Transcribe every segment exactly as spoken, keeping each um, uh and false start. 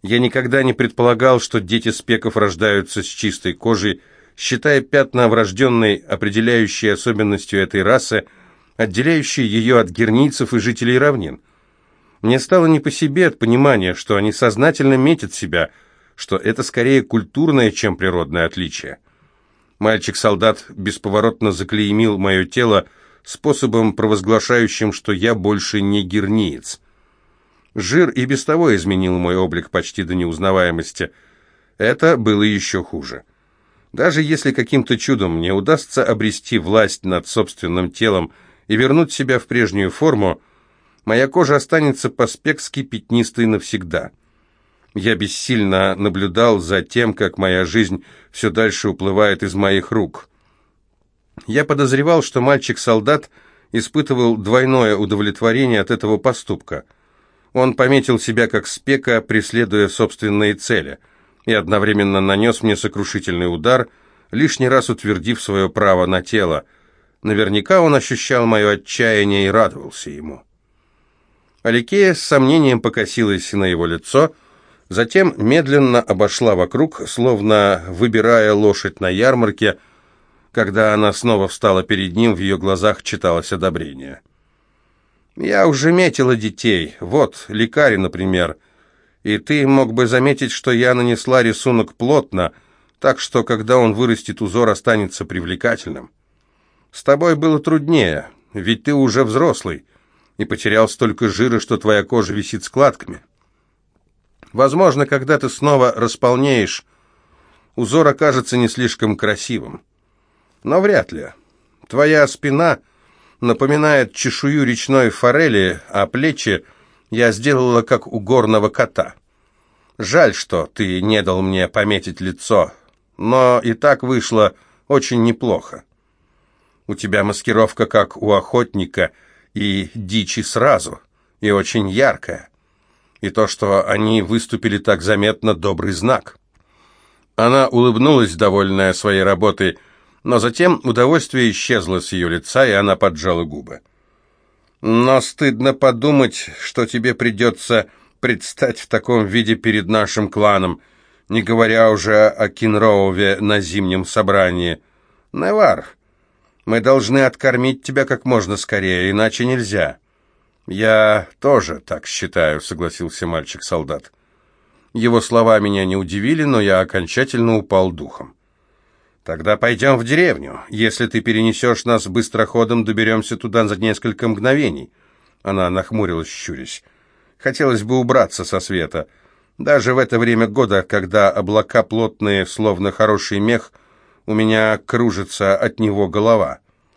Я никогда не предполагал, что дети спеков рождаются с чистой кожей, считая пятна врожденной, определяющей особенностью этой расы, отделяющей ее от гернийцев и жителей равнин. Мне стало не по себе от понимания, что они сознательно метят себя, что это скорее культурное, чем природное отличие. Мальчик-солдат бесповоротно заклеймил мое тело способом, провозглашающим, что я больше не герниец. Жир и без того изменил мой облик почти до неузнаваемости. Это было еще хуже. Даже если каким-то чудом мне удастся обрести власть над собственным телом и вернуть себя в прежнюю форму, моя кожа останется по-спекски пятнистой навсегда. Я бессильно наблюдал за тем, как моя жизнь все дальше уплывает из моих рук. Я подозревал, что мальчик-солдат испытывал двойное удовлетворение от этого поступка. Он пометил себя как спека, преследуя собственные цели, и одновременно нанес мне сокрушительный удар, лишний раз утвердив свое право на тело. Наверняка он ощущал мое отчаяние и радовался ему. Аликея с сомнением покосилась на его лицо, затем медленно обошла вокруг, словно выбирая лошадь на ярмарке. Когда она снова встала перед ним, в ее глазах читалось одобрение. «Я уже метила детей. Вот, лекарь, например. И ты мог бы заметить, что я нанесла рисунок плотно, так что, когда он вырастет, узор останется привлекательным. С тобой было труднее, ведь ты уже взрослый и потерял столько жира, что твоя кожа висит складками. Возможно, когда ты снова располнеешь, узор окажется не слишком красивым. Но вряд ли. Твоя спина напоминает чешую речной форели, а плечи я сделала, как у горного кота. Жаль, что ты не дал мне пометить лицо, но и так вышло очень неплохо. У тебя маскировка, как у охотника, и дичи сразу, и очень яркая. И то, что они выступили так заметно, добрый знак». Она улыбнулась, довольная своей работой, но затем удовольствие исчезло с ее лица, и она поджала губы. «Но стыдно подумать, что тебе придется предстать в таком виде перед нашим кланом, не говоря уже о Кинроуве на зимнем собрании. Невар, мы должны откормить тебя как можно скорее, иначе нельзя». «Я тоже так считаю», — согласился мальчик-солдат. Его слова меня не удивили, но я окончательно упал духом. «Тогда пойдем в деревню. Если ты перенесешь нас быстроходом, доберемся туда за несколько мгновений». Она нахмурилась, щурясь. «Хотелось бы убраться со света. Даже в это время года, когда облака плотные, словно хороший мех, у меня кружится от него голова».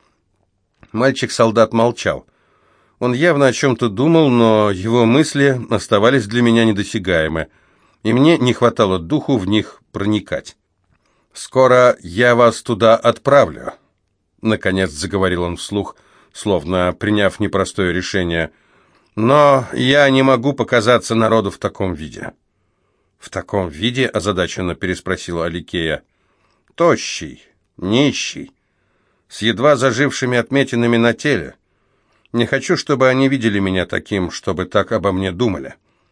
Мальчик-солдат молчал. Он явно о чем-то думал, но его мысли оставались для меня недосягаемы, и мне не хватало духу в них проникать. «Скоро я вас туда отправлю», — наконец заговорил он вслух, словно приняв непростое решение. «Но я не могу показаться народу в таком виде». «В таком виде?» — озадаченно переспросила Аликея. «Тощий, нищий, с едва зажившими отметинами на теле. Не хочу, чтобы они видели меня таким, чтобы так обо мне думали».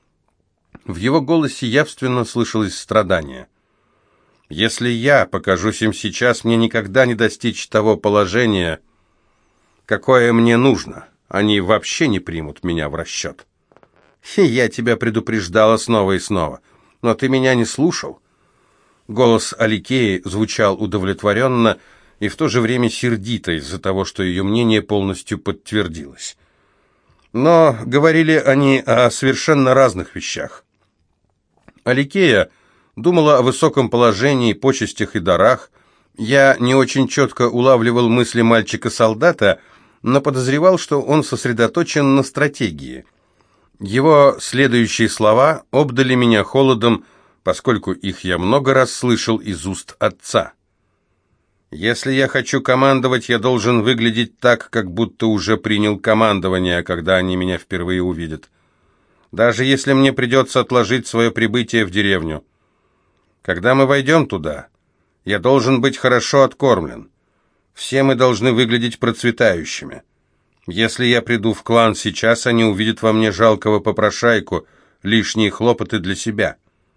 В его голосе явственно слышалось страдание. «Если я покажусь им сейчас, мне никогда не достичь того положения, какое мне нужно. Они вообще не примут меня в расчет. И я тебя предупреждала снова и снова, но ты меня не слушал». Голос Аликеи звучал удовлетворенно и в то же время сердито из-за того, что ее мнение полностью подтвердилось. Но говорили они о совершенно разных вещах. Аликея думала о высоком положении, почестях и дарах. Я не очень четко улавливал мысли мальчика-солдата, но подозревал, что он сосредоточен на стратегии. Его следующие слова обдали меня холодом, поскольку их я много раз слышал из уст отца. «Если я хочу командовать, я должен выглядеть так, как будто уже принял командование, когда они меня впервые увидят. Даже если мне придется отложить свое прибытие в деревню. Когда мы войдем туда, я должен быть хорошо откормлен. Все мы должны выглядеть процветающими. Если я приду в клан сейчас, они увидят во мне жалкого попрошайку, лишние хлопоты для себя.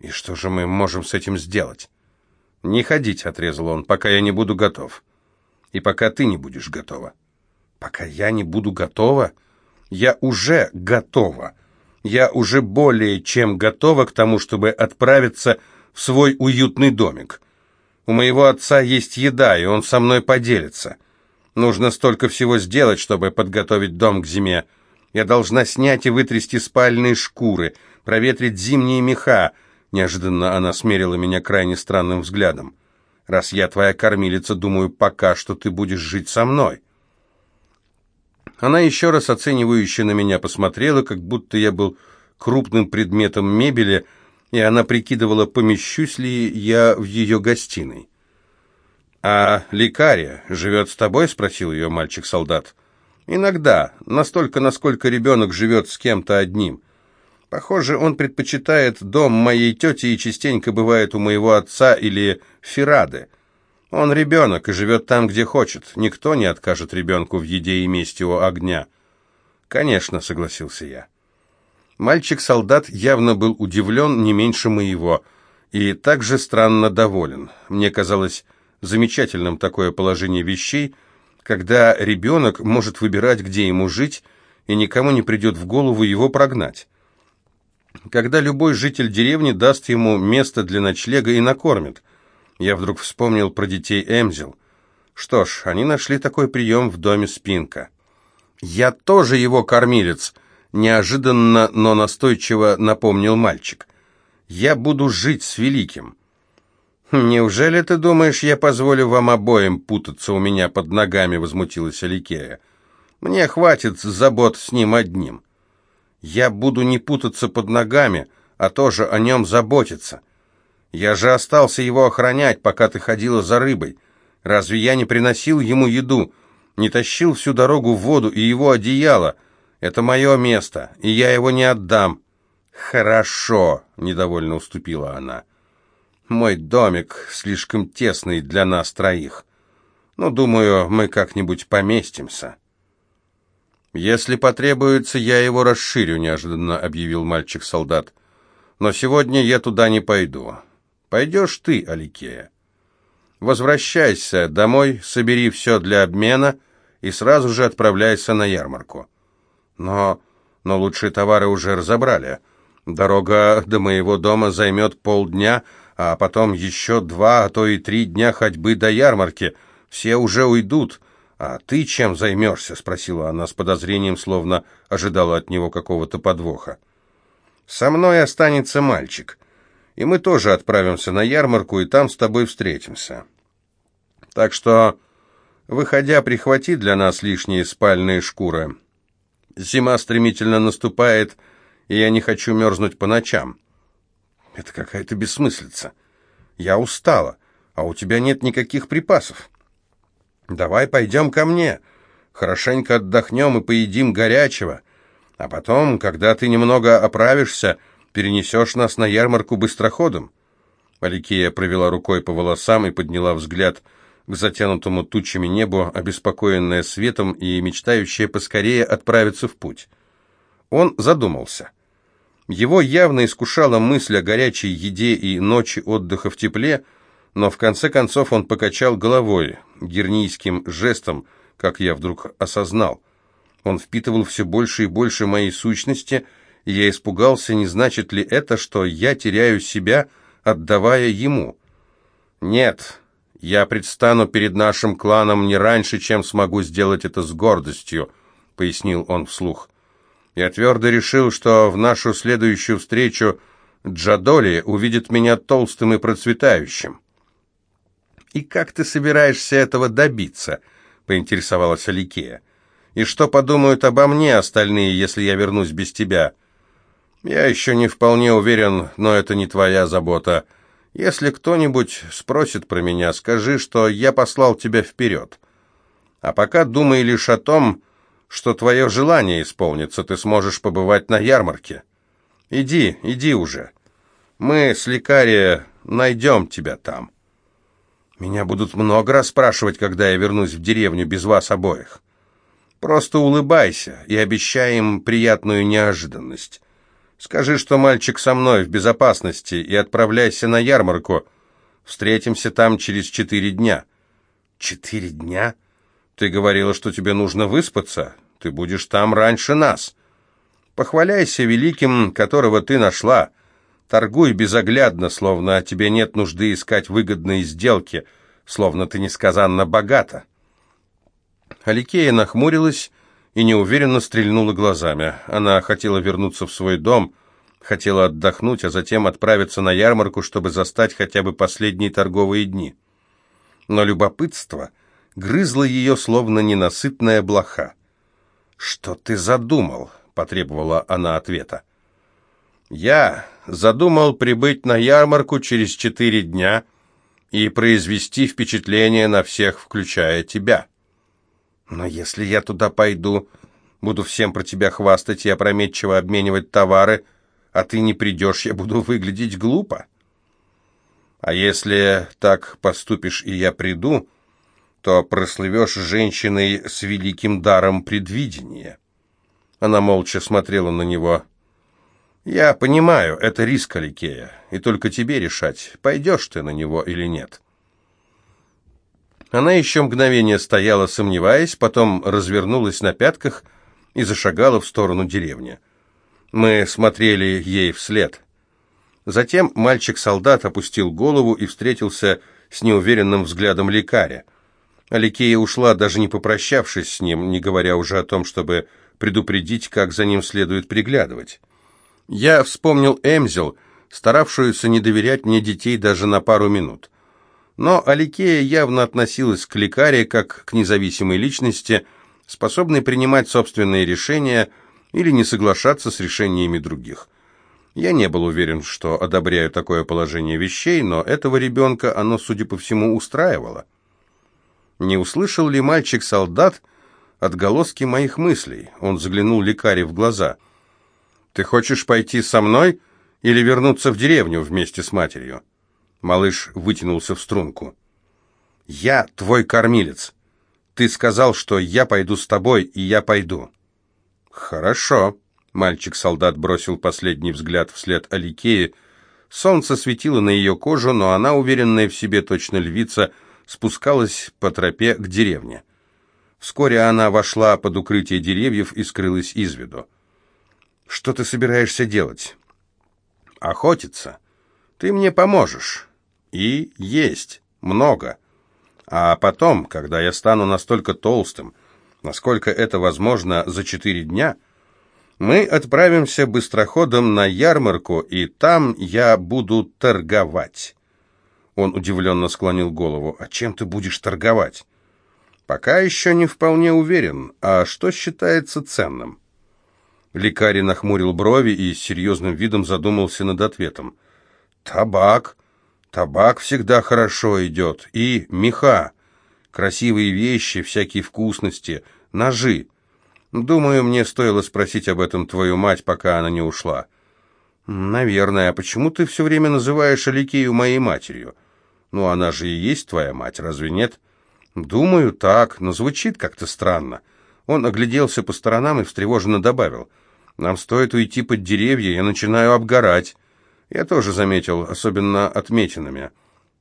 И что же мы можем с этим сделать? Не ходить, отрезал он, пока я не буду готов. И пока ты не будешь готова. Пока я не буду готова? Я уже готова. Я уже более чем готова к тому, чтобы отправиться в свой уютный домик. У моего отца есть еда, и он со мной поделится. Нужно столько всего сделать, чтобы подготовить дом к зиме. Я должна снять и вытрясти спальные шкуры, проветрить зимние меха. Неожиданно она смерила меня крайне странным взглядом. Раз я твоя кормилица, думаю, пока что ты будешь жить со мной. Она еще раз оценивающе на меня посмотрела, как будто я был крупным предметом мебели, и она прикидывала, помещусь ли я в ее гостиной. «А лекария живет с тобой?» — спросил ее мальчик-солдат. «Иногда, настолько, насколько ребенок живет с кем-то одним. Похоже, он предпочитает дом моей тети и частенько бывает у моего отца или Феррады. Он ребенок и живет там, где хочет. Никто не откажет ребенку в еде и месте у огня». «Конечно», — согласился я. Мальчик-солдат явно был удивлен не меньше моего и также странно доволен. Мне казалось замечательным такое положение вещей, когда ребенок может выбирать, где ему жить, и никому не придет в голову его прогнать. Когда любой житель деревни даст ему место для ночлега и накормит. Я вдруг вспомнил про детей Эмзел. Что ж, они нашли такой прием в доме Спинка. «Я тоже его кормилец», — неожиданно, но настойчиво напомнил мальчик. «Я буду жить с Великим». «Неужели ты думаешь, я позволю вам обоим путаться у меня под ногами?» — возмутилась Аликея. «Мне хватит забот с ним одним. Я буду не путаться под ногами, а тоже о нем заботиться. Я же остался его охранять, пока ты ходила за рыбой. Разве я не приносил ему еду, не тащил всю дорогу в воду и его одеяло? Это мое место, и я его не отдам». «Хорошо», — недовольно уступила она. «Мой домик слишком тесный для нас троих. Но, думаю, мы как-нибудь поместимся». «Если потребуется, я его расширю», — неожиданно объявил мальчик-солдат. «Но сегодня я туда не пойду. Пойдешь ты, Аликея. Возвращайся домой, собери все для обмена и сразу же отправляйся на ярмарку. Но, но лучшие товары уже разобрали. Дорога до моего дома займет полдня, а потом еще два, а то и три дня ходьбы до ярмарки. Все уже уйдут. А ты чем займешься?» — спросила она с подозрением, словно ожидала от него какого-то подвоха. «Со мной останется мальчик, и мы тоже отправимся на ярмарку, и там с тобой встретимся. Так что, выходя, прихвати для нас лишние спальные шкуры. Зима стремительно наступает, и я не хочу мерзнуть по ночам». «Это какая-то бессмыслица. Я устала, а у тебя нет никаких припасов. Давай пойдем ко мне, хорошенько отдохнем и поедим горячего, а потом, когда ты немного оправишься, перенесешь нас на ярмарку быстроходом». Аликея провела рукой по волосам и подняла взгляд к затянутому тучами небу, обеспокоенная светом и мечтающая поскорее отправиться в путь. Он задумался. Его явно искушала мысль о горячей еде и ночи отдыха в тепле, но в конце концов он покачал головой, гернийским жестом, как я вдруг осознал. Он впитывал все больше и больше моей сущности, и я испугался, не значит ли это, что я теряю себя, отдавая ему. «Нет, я предстану перед нашим кланом не раньше, чем смогу сделать это с гордостью», — пояснил он вслух. «Я твердо решил, что в нашу следующую встречу Джадоли увидит меня толстым и процветающим». «И как ты собираешься этого добиться?» — поинтересовалась Аликея. «И что подумают обо мне остальные, если я вернусь без тебя?» «Я еще не вполне уверен, но это не твоя забота. Если кто-нибудь спросит про меня, скажи, что я послал тебя вперед. А пока думай лишь о том, что твое желание исполнится, ты сможешь побывать на ярмарке. Иди, иди уже. Мы с лекария найдем тебя там». «Меня будут много раз спрашивать, когда я вернусь в деревню без вас обоих. Просто улыбайся и обещай им приятную неожиданность. Скажи, что мальчик со мной в безопасности, и отправляйся на ярмарку. Встретимся там через четыре дня». «Четыре дня? Ты говорила, что тебе нужно выспаться. Ты будешь там раньше нас. Похваляйся великим, которого ты нашла. Торгуй безоглядно, словно тебе нет нужды искать выгодные сделки, словно ты несказанно богата». Аликея нахмурилась и неуверенно стрельнула глазами. Она хотела вернуться в свой дом, хотела отдохнуть, а затем отправиться на ярмарку, чтобы застать хотя бы последние торговые дни. Но любопытство грызло ее, словно ненасытная блоха. «Что ты задумал?» — потребовала она ответа. «Я задумал прибыть на ярмарку через четыре дня и произвести впечатление на всех, включая тебя. Но если я туда пойду, буду всем про тебя хвастать и опрометчиво обменивать товары, а ты не придешь, я буду выглядеть глупо. А если так поступишь и я приду, то прослывешь женщиной с великим даром предвидения». Она молча смотрела на него. «Я понимаю, это риск, Аликея, и только тебе решать, пойдешь ты на него или нет». Она еще мгновение стояла, сомневаясь, потом развернулась на пятках и зашагала в сторону деревни. Мы смотрели ей вслед. Затем мальчик-солдат опустил голову и встретился с неуверенным взглядом лекаря. Аликея ушла, даже не попрощавшись с ним, не говоря уже о том, чтобы предупредить, как за ним следует приглядывать. Я вспомнил Эмзел, старавшуюся не доверять мне детей даже на пару минут. Но Аликея явно относилась к лекаре как к независимой личности, способной принимать собственные решения или не соглашаться с решениями других. Я не был уверен, что одобряю такое положение вещей, но этого ребенка оно, судя по всему, устраивало. Не услышал ли мальчик-солдат отголоски моих мыслей? Он заглянул лекарю в глаза. «Ты хочешь пойти со мной или вернуться в деревню вместе с матерью?» Малыш вытянулся в струнку. «Я твой кормилец. Ты сказал, что я пойду с тобой, и я пойду». «Хорошо». Мальчик-солдат бросил последний взгляд вслед Аликее. Солнце светило на ее кожу, но она, уверенная в себе, точно львица, спускалась по тропе к деревне. Вскоре она вошла под укрытие деревьев и скрылась из виду. «Что ты собираешься делать?» «Охотиться. Ты мне поможешь. И есть. Много. А потом, когда я стану настолько толстым, насколько это возможно за четыре дня, мы отправимся быстроходом на ярмарку, и там я буду торговать». Он удивленно склонил голову. «А чем ты будешь торговать?» «Пока еще не вполне уверен. А что считается ценным?» Лекарь нахмурил брови и с серьезным видом задумался над ответом. «Табак. Табак всегда хорошо идет. И меха. Красивые вещи, всякие вкусности, ножи. Думаю, мне стоило спросить об этом твою мать, пока она не ушла». «Наверное. А почему ты все время называешь Аликею моей матерью? Ну, она же и есть твоя мать, разве нет?» «Думаю, так, но звучит как-то странно». Он огляделся по сторонам и встревоженно добавил. «Нам стоит уйти под деревья, я начинаю обгорать». Я тоже заметил, особенно отметинами.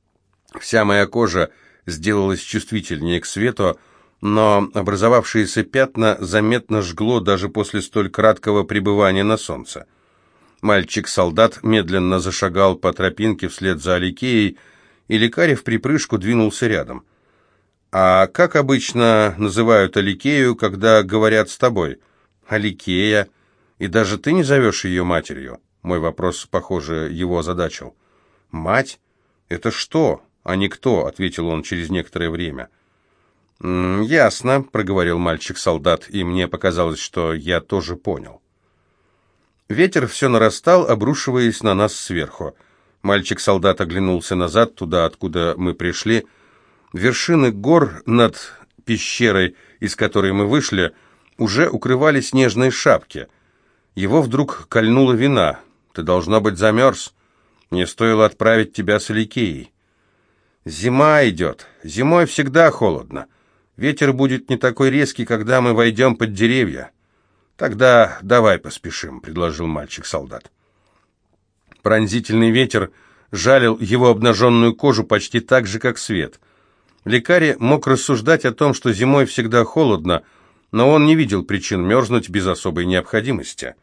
Вся моя кожа сделалась чувствительнее к свету, но образовавшиеся пятна заметно жгло даже после столь краткого пребывания на солнце. Мальчик-солдат медленно зашагал по тропинке вслед за Аликеей, и лекарь в припрыжку двинулся рядом. «А как обычно называют Аликею, когда говорят с тобой?» «Аликея. И даже ты не зовешь ее матерью?» Мой вопрос, похоже, его озадачил. «Мать? Это что, а не кто?» — ответил он через некоторое время. «М-м, «Ясно», — проговорил мальчик-солдат, и мне показалось, что я тоже понял. Ветер все нарастал, обрушиваясь на нас сверху. Мальчик-солдат оглянулся назад, туда, откуда мы пришли. Вершины гор над пещерой, из которой мы вышли, уже укрывали снежные шапки. Его вдруг кольнула вина. «Ты, должно быть, замерз. Мне стоило отправить тебя с Аликеей». «Зима идет. Зимой всегда холодно. Ветер будет не такой резкий, когда мы войдем под деревья. «Тогда давай поспешим», — предложил мальчик-солдат. Пронзительный ветер жалил его обнаженную кожу почти так же, как свет. Лекарь мог рассуждать о том, что зимой всегда холодно, но он не видел причин мерзнуть без особой необходимости.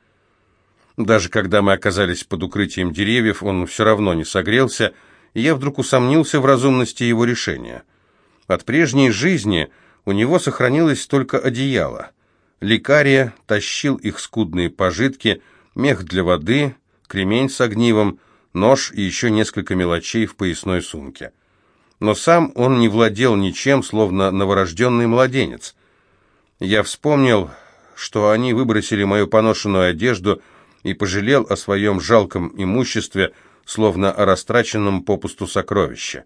Даже когда мы оказались под укрытием деревьев, он все равно не согрелся, и я вдруг усомнился в разумности его решения. От прежней жизни у него сохранилось только одеяло. Лекарь тащил их скудные пожитки, мех для воды, кремень с огнивом, нож и еще несколько мелочей в поясной сумке. Но сам он не владел ничем, словно новорожденный младенец. Я вспомнил, что они выбросили мою поношенную одежду, и пожалел о своем жалком имуществе, словно о растраченном попусту сокровище.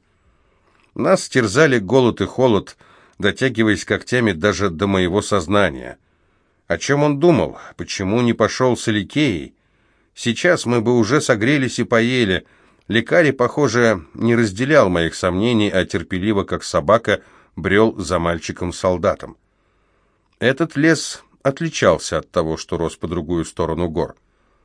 Нас терзали голод и холод, дотягиваясь когтями даже до моего сознания. О чем он думал? Почему не пошел с Аликеей? Сейчас мы бы уже согрелись и поели. Лекарь, похоже, не разделял моих сомнений, а терпеливо, как собака, брел за мальчиком-солдатом. Этот лес отличался от того, что рос по другую сторону гор.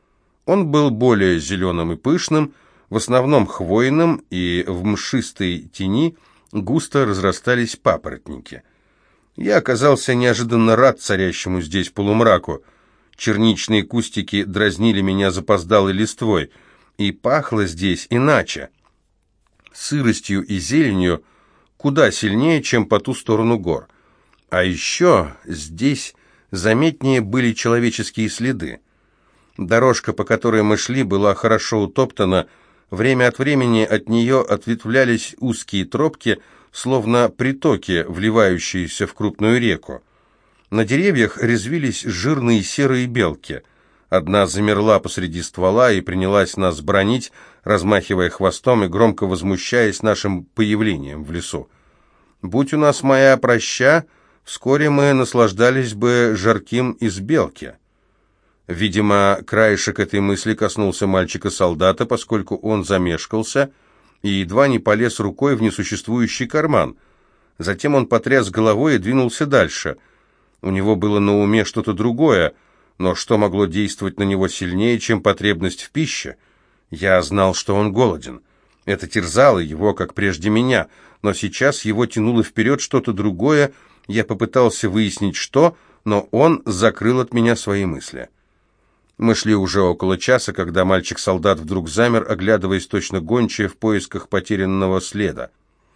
Он был более зеленым и пышным, в основном хвойным, и в мшистой тени густо разрастались папоротники. Я оказался неожиданно рад царящему здесь полумраку. Черничные кустики дразнили меня запоздалой листвой, и пахло здесь иначе, сыростью и зеленью, куда сильнее, чем по ту сторону гор. А еще здесь заметнее были человеческие следы. Дорожка, по которой мы шли, была хорошо утоптана. Время от времени от нее ответвлялись узкие тропки, словно притоки, вливающиеся в крупную реку. На деревьях резвились жирные серые белки. Одна замерла посреди ствола и принялась нас бранить, размахивая хвостом и громко возмущаясь нашим появлением в лесу. Будь у нас моя проща, вскоре мы наслаждались бы жарким из белки. Видимо, краешек этой мысли коснулся мальчика-солдата, поскольку он замешкался и едва не полез рукой в несуществующий карман. Затем он потряс головой и двинулся дальше. У него было на уме что-то другое, но что могло действовать на него сильнее, чем потребность в пище? Я знал, что он голоден. Это терзало его, как прежде меня, но сейчас его тянуло вперед что-то другое. Я попытался выяснить, что, но он закрыл от меня свои мысли. Мы шли уже около часа, когда мальчик-солдат вдруг замер, оглядываясь точно гончая в поисках потерянного следа.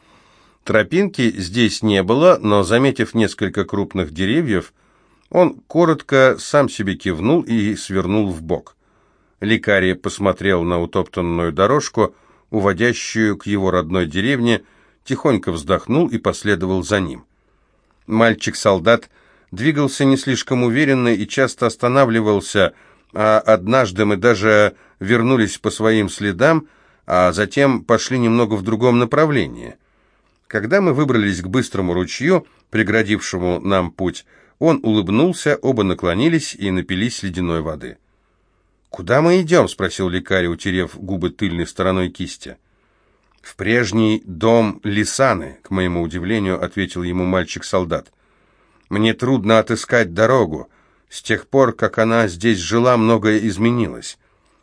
Тропинки здесь не было, но, заметив несколько крупных деревьев, он коротко сам себе кивнул и свернул вбок. Лекарь посмотрел на утоптанную дорожку, уводящую к его родной деревне, тихонько вздохнул и последовал за ним. Мальчик-солдат двигался не слишком уверенно и часто останавливался, а однажды мы даже вернулись по своим следам, а затем пошли немного в другом направлении. Когда мы выбрались к быстрому ручью, преградившему нам путь, он улыбнулся, оба наклонились и напились ледяной воды. «Куда мы идем?» — спросил лекарь, утерев губы тыльной стороной кисти. «В прежний дом Лисаны», — к моему удивлению, ответил ему мальчик-солдат. «Мне трудно отыскать дорогу. С тех пор, как она здесь жила, многое изменилось.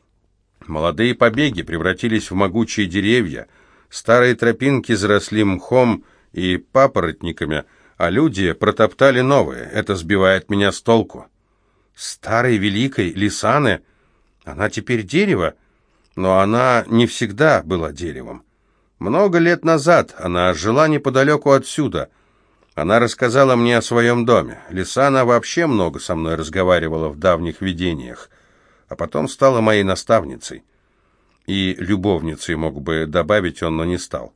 Молодые побеги превратились в могучие деревья, старые тропинки заросли мхом и папоротниками, а люди протоптали новые. Это сбивает меня с толку. Старой великой Лисаны, она теперь дерево, но она не всегда была деревом. Много лет назад она жила неподалеку отсюда. Она рассказала мне о своем доме. Лисана вообще много со мной разговаривала в давних видениях, а потом стала моей наставницей. И любовницей, мог бы добавить он, но не стал.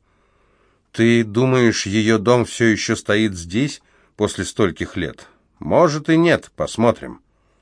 Ты думаешь, ее дом все еще стоит здесь, после стольких лет? Может и нет, посмотрим.